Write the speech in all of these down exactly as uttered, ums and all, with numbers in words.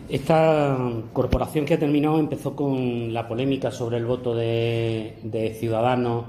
Esta corporación que ha terminado empezó con la polémica sobre el voto de, de Ciudadanos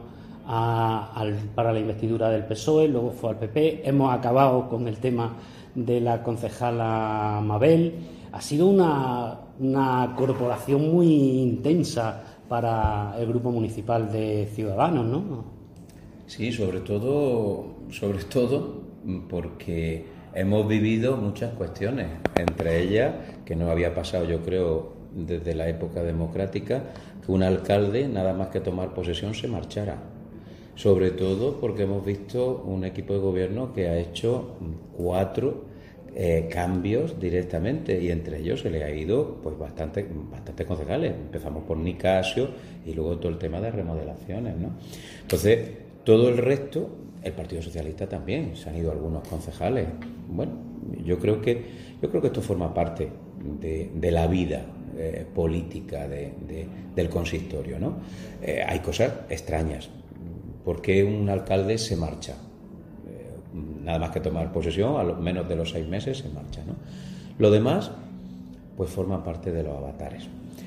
a, al, para la investidura del P S O E, luego fue al P P. Hemos acabado con el tema de la concejala Mabel. Ha sido una, una corporación muy intensa para el grupo municipal de Ciudadanos, ¿no? Sí, sobre todo, sobre todo porque hemos vivido muchas cuestiones, entre ellas, que no había pasado yo creo desde la época democrática, que un alcalde nada más que tomar posesión se marchara. Sobre todo porque hemos visto un equipo de gobierno que ha hecho cuatro eh, cambios directamente, y entre ellos se le ha ido pues bastante, bastantes concejales. Empezamos por Nicasio y luego todo el tema de remodelaciones, ¿no? Entonces, todo el resto, el Partido Socialista también, se han ido algunos concejales. Bueno, yo creo que yo creo que esto forma parte de, de la vida eh, política de, de, del consistorio, ¿no? Eh, hay cosas extrañas. ¿Por qué un alcalde se marcha? Eh, nada más que tomar posesión, a lo menos de los seis meses se marcha, ¿no? Lo demás, pues forma parte de los avatares.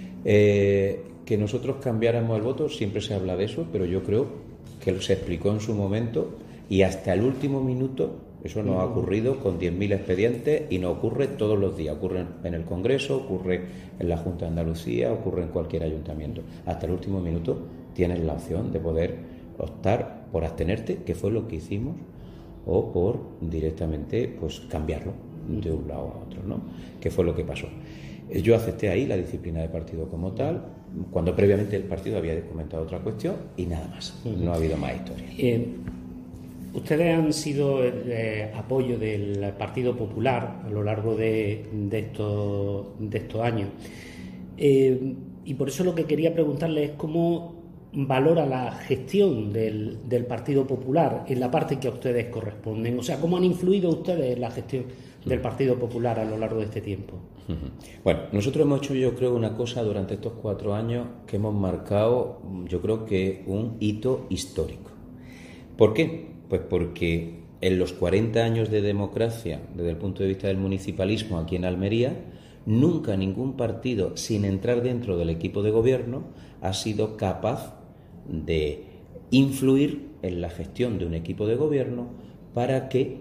Eh, que nosotros cambiáramos el voto, siempre se habla de eso, pero yo creo que se explicó en su momento y hasta el último minuto. Eso no ha ocurrido con diez mil expedientes y no ocurre todos los días. Ocurre en el Congreso, ocurre en la Junta de Andalucía, ocurre en cualquier ayuntamiento. Hasta el último minuto tienes la opción de poder optar por abstenerte, que fue lo que hicimos, o por directamente pues cambiarlo de un lado a otro, ¿no? Que fue lo que pasó. Yo acepté ahí la disciplina de partido como tal, cuando previamente el partido había comentado otra cuestión, y nada más. No ha habido más historia. Eh, ustedes han sido el eh, apoyo del Partido Popular a lo largo de, de, estos, de estos años. Eh, y por eso lo que quería preguntarle es cómo valora la gestión del, del Partido Popular en la parte que a ustedes corresponden. O sea, ¿cómo han influido ustedes en la gestión del Partido Popular a lo largo de este tiempo? Bueno, nosotros hemos hecho, yo creo, una cosa durante estos cuatro años que hemos marcado, yo creo que un hito histórico. ¿Por qué? Pues porque en los cuarenta años de democracia, desde el punto de vista del municipalismo aquí en Almería, nunca ningún partido, sin entrar dentro del equipo de gobierno, ha sido capaz de influir en la gestión de un equipo de gobierno para que,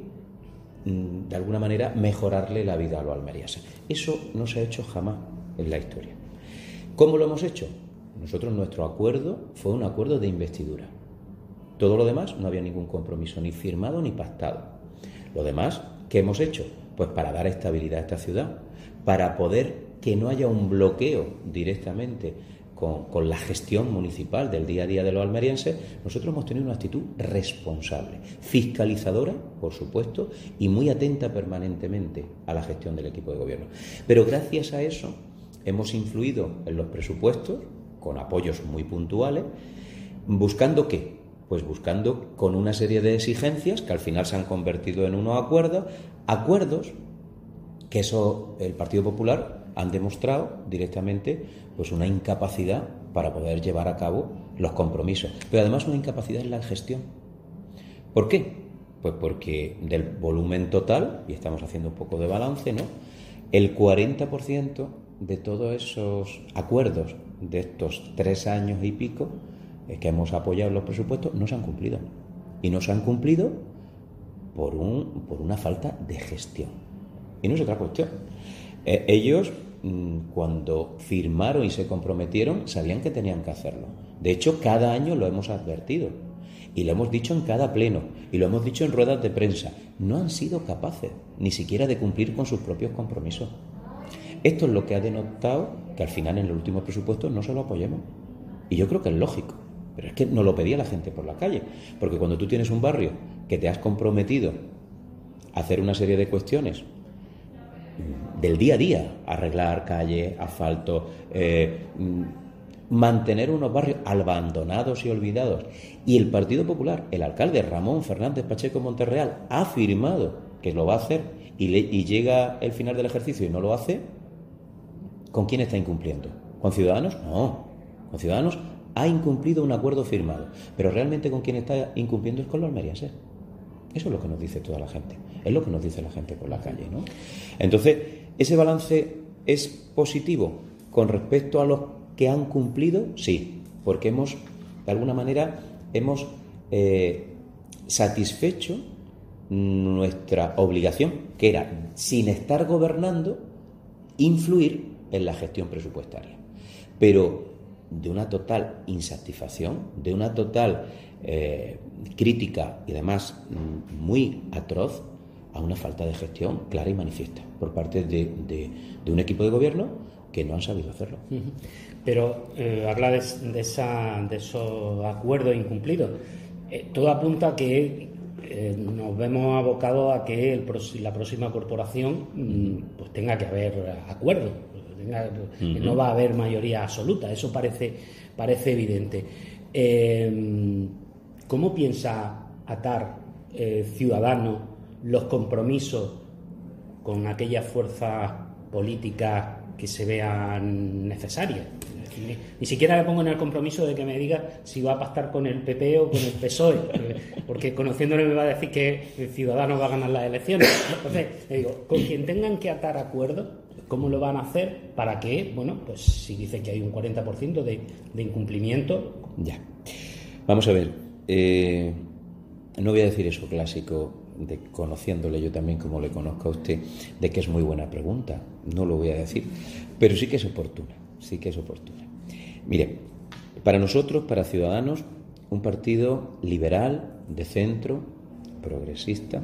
de alguna manera, mejorarle la vida a los almerienses. Eso no se ha hecho jamás en la historia. ¿Cómo lo hemos hecho? Nosotros, nuestro acuerdo fue un acuerdo de investidura. Todo lo demás no había ningún compromiso ni firmado ni pactado. Lo demás, ¿qué hemos hecho? Pues para dar estabilidad a esta ciudad, para poder que no haya un bloqueo directamente con, con la gestión municipal del día a día de los almerienses. Nosotros hemos tenido una actitud responsable, fiscalizadora, por supuesto, y muy atenta permanentemente a la gestión del equipo de gobierno. Pero gracias a eso hemos influido en los presupuestos, con apoyos muy puntuales, buscando ¿qué? Pues buscando con una serie de exigencias que al final se han convertido en unos acuerdos, acuerdos que eso el Partido Popular han demostrado directamente pues una incapacidad para poder llevar a cabo los compromisos, pero además una incapacidad en la gestión. ¿Por qué? Pues porque del volumen total, y estamos haciendo un poco de balance, ¿no?, el cuarenta por ciento de todos esos acuerdos de estos tres años y pico que hemos apoyado en los presupuestos no se han cumplido. Y no se han cumplido por, un, por una falta de gestión. Y no es otra cuestión. Eh, ellos, mmm, cuando firmaron y se comprometieron, sabían que tenían que hacerlo. De hecho, cada año lo hemos advertido. Y lo hemos dicho en cada pleno. Y lo hemos dicho en ruedas de prensa. No han sido capaces ni siquiera de cumplir con sus propios compromisos. Esto es lo que ha denotado que al final en los últimos presupuestos no se lo apoyemos. Y yo creo que es lógico. Pero es que no lo pedía la gente por la calle. Porque cuando tú tienes un barrio que te has comprometido a hacer una serie de cuestiones del día a día, arreglar calles, asfalto, eh, mantener unos barrios abandonados y olvidados, y el Partido Popular, el alcalde Ramón Fernández Pacheco Monterreal, ha afirmado que lo va a hacer y, le, y llega el final del ejercicio y no lo hace, ¿con quién está incumpliendo? ¿Con Ciudadanos? No, con Ciudadanos ha incumplido un acuerdo firmado, pero realmente con quién está incumpliendo es con los almerienses. Eso es lo que nos dice toda la gente, es lo que nos dice la gente por la calle, ¿no? Entonces, ese balance ¿Es positivo con respecto a los que han cumplido? Sí, porque hemos, de alguna manera, hemos eh, satisfecho nuestra obligación, que era, sin estar gobernando, influir en la gestión presupuestaria. Pero de una total insatisfacción, de una total eh, crítica y además muy atroz a una falta de gestión clara y manifiesta por parte de, de, de un equipo de gobierno que no han sabido hacerlo. Pero eh, habla de, de, esa, de esos acuerdos incumplidos. Eh, todo apunta a que eh, nos vemos abocados a que el, la próxima corporación mm, pues tenga que haber acuerdos. Tenga, uh-huh. No va a haber mayoría absoluta. Eso parece, parece evidente. Eh, ¿Cómo piensa atar eh, Ciudadanos los compromisos con aquellas fuerzas políticas que se vean necesarias? Ni, ni siquiera le pongo en el compromiso de que me diga si va a pactar con el P P o con el P S O E, porque conociéndole me va a decir que el Ciudadanos va a ganar las elecciones. Entonces, le digo, con quien tengan que atar acuerdos, ¿cómo lo van a hacer para que, bueno, pues si dicen que hay un cuarenta por ciento de, de incumplimiento? Ya. Vamos a ver. Eh, no voy a decir eso clásico de conociéndole yo también como le conozco a usted, de que es muy buena pregunta. No lo voy a decir, pero sí que es oportuna. Sí que es oportuna. Mire, para nosotros, para Ciudadanos, un partido liberal, de centro, progresista,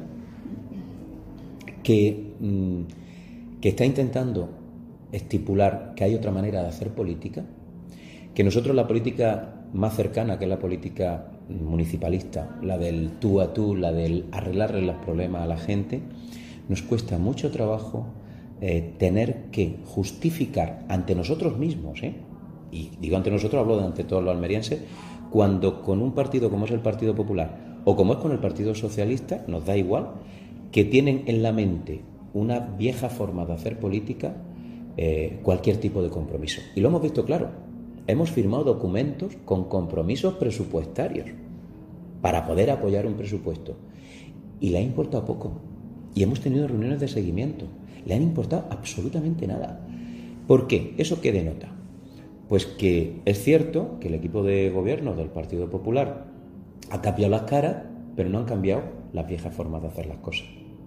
que, mmm, que está intentando estipular que hay otra manera de hacer política, que nosotros la política más cercana, que es la política municipalista, la del tú a tú, la del arreglarle los problemas a la gente, nos cuesta mucho trabajo eh, tener que justificar ante nosotros mismos, ¿eh? y digo ante nosotros, hablo de ante todos los almerienses, cuando con un partido como es el Partido Popular o como es con el Partido Socialista, nos da igual, que tienen en la mente una vieja forma de hacer política, eh, cualquier tipo de compromiso. Y lo hemos visto claro. Hemos firmado documentos con compromisos presupuestarios para poder apoyar un presupuesto. Y le ha importado poco. Y hemos tenido reuniones de seguimiento. Le han importado absolutamente nada. ¿Por qué? ¿Eso qué denota? Pues que es cierto que el equipo de gobierno del Partido Popular ha cambiado las caras, pero no han cambiado las viejas formas de hacer las cosas.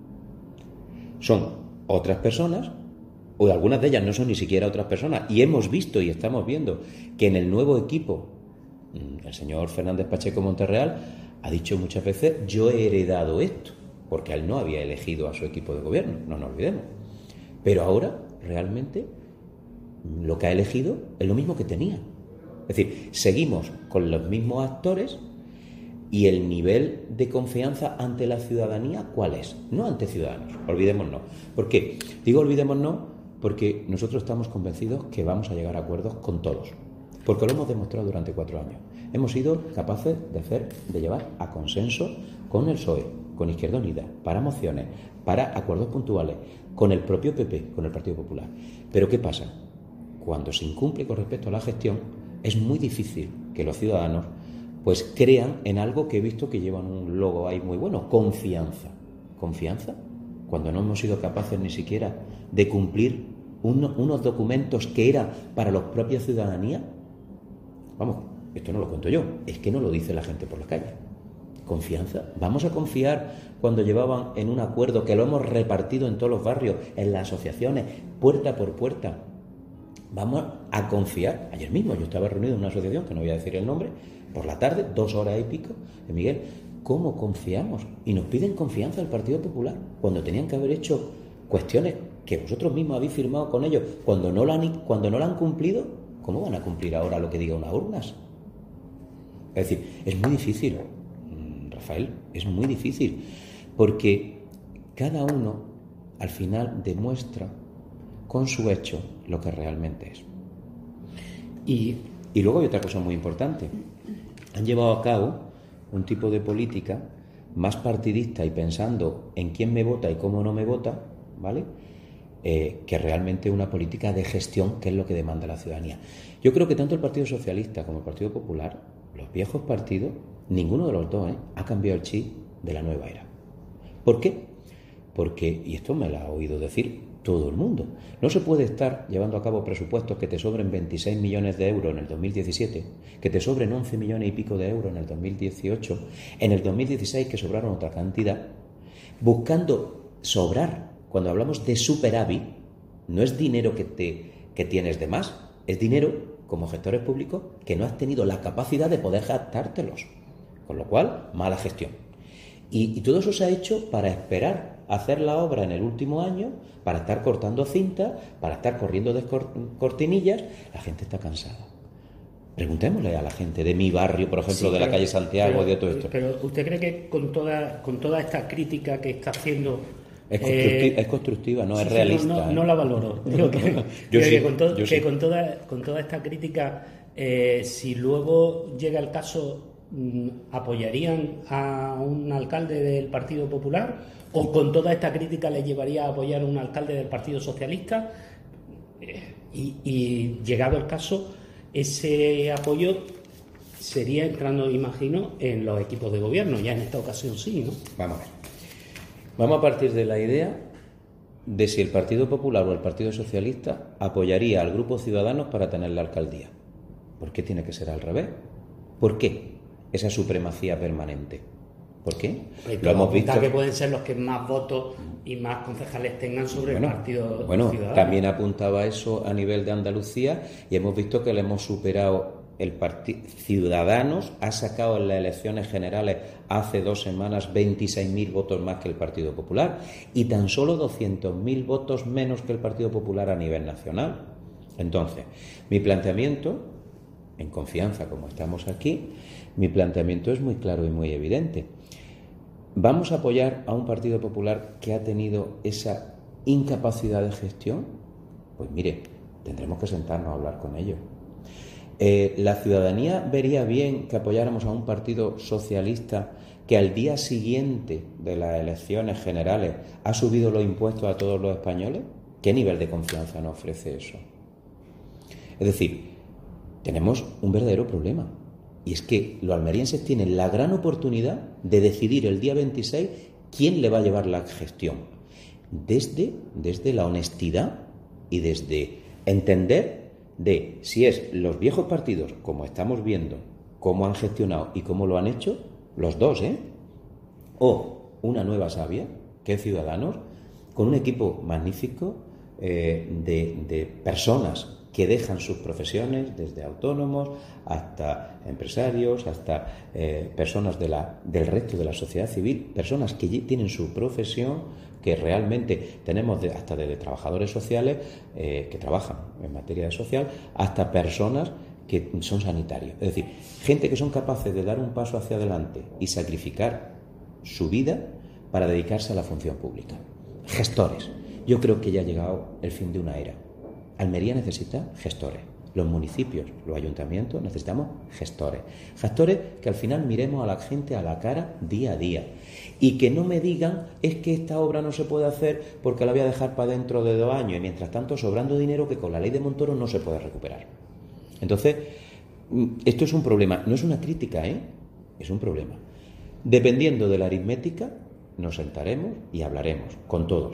Son otras personas, o algunas de ellas no son ni siquiera otras personas, y hemos visto y estamos viendo que en el nuevo equipo, el señor Fernández Pacheco Monterreal ha dicho muchas veces, yo he heredado esto, porque él no había elegido a su equipo de gobierno, no nos olvidemos. Pero ahora, realmente, lo que ha elegido es lo mismo que tenía. Es decir, seguimos con los mismos actores y el nivel de confianza ante la ciudadanía, ¿cuál es? No ante Ciudadanos, olvidémonos. ¿Por qué? Digo olvidémonos porque nosotros estamos convencidos que vamos a llegar a acuerdos con todos, porque lo hemos demostrado durante cuatro años. Hemos sido capaces de hacer, de llevar a consenso con el P S O E, con Izquierda Unida, para mociones, para acuerdos puntuales, con el propio P P, con el Partido Popular. Pero ¿qué pasa? Cuando se incumple con respecto a la gestión, es muy difícil que los ciudadanos pues crean en algo que he visto que llevan un logo ahí muy bueno, confianza. ¿Confianza? Cuando no hemos sido capaces ni siquiera de cumplir uno, unos documentos que eran para la propia ciudadanía. Vamos, esto no lo cuento yo, es que no lo dice la gente por la calle. ¿Confianza? ¿Vamos a confiar cuando llevaban en un acuerdo que lo hemos repartido en todos los barrios, en las asociaciones, puerta por puerta? Vamos a confiar. Ayer mismo yo estaba reunido en una asociación, que no voy a decir el nombre, por la tarde, dos horas y pico, de Miguel, ¿cómo confiamos? Y nos piden confianza al Partido Popular, cuando tenían que haber hecho cuestiones que vosotros mismos habéis firmado con ellos, cuando no la han, cuando no la han cumplido, ¿cómo van a cumplir ahora lo que diga unas urnas? Es decir, es muy difícil, Rafael, es muy difícil, porque cada uno al final demuestra con su hecho lo que realmente es. Y, y luego hay otra cosa muy importante. Han llevado a cabo un tipo de política más partidista y pensando en quién me vota y cómo no me vota, ¿vale? Eh, que realmente una política de gestión, que es lo que demanda la ciudadanía. Yo creo que tanto el Partido Socialista como el Partido Popular, los viejos partidos, ninguno de los dos ¿eh? ha cambiado el chip de la nueva era. ¿Por qué? Porque, y esto me lo ha oído decir todo el mundo. No se puede estar llevando a cabo presupuestos que te sobren veintiséis millones de euros en el dos mil diecisiete, que te sobren once millones y pico de euros en el dos mil dieciocho, en el dos mil dieciséis que sobraron otra cantidad, buscando sobrar. Cuando hablamos de superávit, no es dinero que, te, que tienes de más, es dinero, como gestores públicos, que no has tenido la capacidad de poder gastártelos. Con lo cual, mala gestión. Y, y todo eso se ha hecho para esperar a hacer la obra en el último año, para estar cortando cinta, para estar corriendo de cortinillas. La gente está cansada. Preguntémosle a la gente de mi barrio, por ejemplo, sí, de pero, la calle Santiago, pero, de todo esto. Pero ¿usted cree que con toda, con toda esta crítica que está haciendo... Es constructiva, eh, es constructiva, no sí, es realista. No, no, ¿eh? no la valoro. Digo que, yo que, sí, que, con, todo, yo que sí. con, toda, con toda esta crítica, eh, si luego llega el caso... ¿apoyarían a un alcalde del Partido Popular o con toda esta crítica le llevaría a apoyar a un alcalde del Partido Socialista? Y, y llegado el caso, ese apoyo sería entrando, imagino, en los equipos de gobierno. Ya en esta ocasión sí, ¿no? Vamos a ver. Vamos a partir de la idea de si el Partido Popular o el Partido Socialista apoyaría al Grupo Ciudadanos para tener la alcaldía. ¿Por qué tiene que ser al revés? ¿Por qué esa supremacía permanente? ¿Por qué? Pues lo hemos visto que pueden ser los que más votos y más concejales tengan sobre bueno, el Partido bueno, Ciudadano. También apuntaba eso a nivel de Andalucía y hemos visto que le hemos superado. El Partido Ciudadanos ha sacado en las elecciones generales hace dos semanas veintiséis mil votos más que el Partido Popular y tan solo doscientos mil votos menos que el Partido Popular a nivel nacional. Entonces, mi planteamiento, en confianza como estamos aquí, mi planteamiento es muy claro y muy evidente. ¿Vamos a apoyar a un Partido Popular que ha tenido esa incapacidad de gestión? Pues mire, tendremos que sentarnos a hablar con ellos. Eh, ¿La ciudadanía vería bien que apoyáramos a un partido socialista que al día siguiente de las elecciones generales ha subido los impuestos a todos los españoles? ¿Qué nivel de confianza nos ofrece eso? Es decir, tenemos un verdadero problema. Y es que los almerienses tienen la gran oportunidad de decidir el día veintiséis quién le va a llevar la gestión. Desde, desde la honestidad y desde entender de si es los viejos partidos, como estamos viendo, cómo han gestionado y cómo lo han hecho, los dos, ¿eh? O una nueva savia, que es Ciudadanos, con un equipo magnífico eh, de, de personas que dejan sus profesiones, desde autónomos hasta empresarios, hasta eh, personas de la, del resto de la sociedad civil, personas que tienen su profesión, que realmente tenemos de, hasta desde trabajadores sociales eh, que trabajan en materia de social, hasta personas que son sanitarios. Es decir, gente que son capaces de dar un paso hacia adelante y sacrificar su vida para dedicarse a la función pública. Gestores. Yo creo que ya ha llegado el fin de una era. Almería necesita gestores. Los municipios, los ayuntamientos, necesitamos gestores. Gestores que al final miremos a la gente a la cara día a día. Y que no me digan, es que esta obra no se puede hacer porque la voy a dejar para dentro de dos años y mientras tanto sobrando dinero que con la ley de Montoro no se puede recuperar. Entonces, esto es un problema. No es una crítica, ¿eh? Es un problema. Dependiendo de la aritmética, nos sentaremos y hablaremos con todos.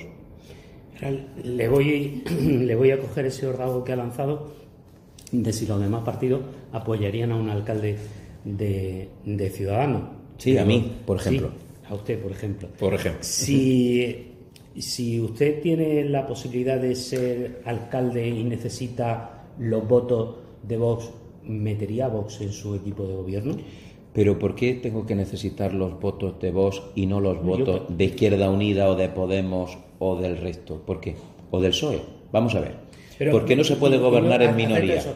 Le voy, le voy a coger ese ordago que ha lanzado de si los demás partidos apoyarían a un alcalde de, de Ciudadanos. Sí, Pero, a mí, por ejemplo. Sí, a usted, por ejemplo. Por ejemplo. Si, si usted tiene la posibilidad de ser alcalde y necesita los votos de Vox, ¿metería a Vox en su equipo de gobierno? Pero ¿por qué tengo que necesitar los votos de Vox y no los votos de Izquierda Unida o de Podemos o del resto? ¿Por qué? ¿O del P S O E? Vamos a ver. ¿Por qué no se puede gobernar en minoría?